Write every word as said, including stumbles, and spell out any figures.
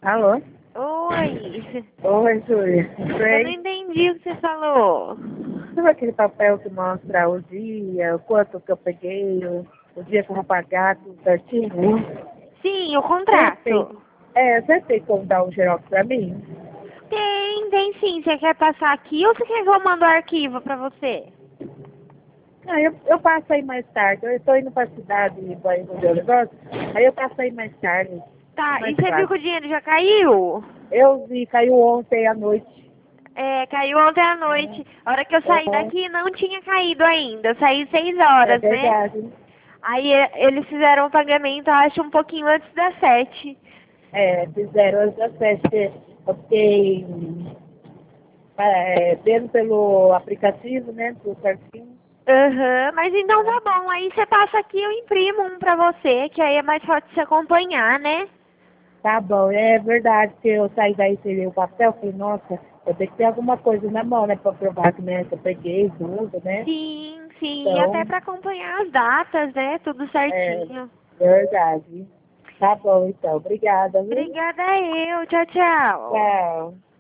Alô? Oi. Oi, Júlia. Eu não Bem? entendi o que você falou. Sabe aquele papel que mostra o dia, o quanto que eu peguei, o, o dia que eu vou pagar, tudo certinho? Sim, o Você tem, contrato. é, você tem como dar um xerox pra mim? Tem, tem sim. Você quer passar aqui ou você quer que eu mando o arquivo pra você? Ah, eu, eu passo aí mais tarde. Eu estou indo pra cidade para resolver o negócio. Aí eu passo aí mais tarde. É Tá, e mais você viu que o fácil. dinheiro já caiu? Eu vi, caiu ontem à noite. É, caiu ontem à noite. A hora que eu saí Aham, daqui não tinha caído ainda. Eu saí seis é horas, né? verdade. Aí e- eles fizeram o pagamento, acho, um pouquinho antes das sete. É, fizeram antes das festas. Eu fiquei é, vendo pelo aplicativo, né? Tudo certinho. Aham, mas então Né? tá bom. Aí você passa aqui e eu imprimo um pra você, que aí é mais fácil de você acompanhar, né? Tá bom, é verdade que eu saí daí, tirei o papel, falei, nossa, eu tenho que ter alguma coisa na mão, né? Pra provar que, né, que eu peguei tudo, né? Sim, sim, e até Então, pra acompanhar as datas, né? Tudo é certinho. verdade. Tá bom, então. Obrigada, viu? Obrigada eu. Tchau, tchau. Tchau.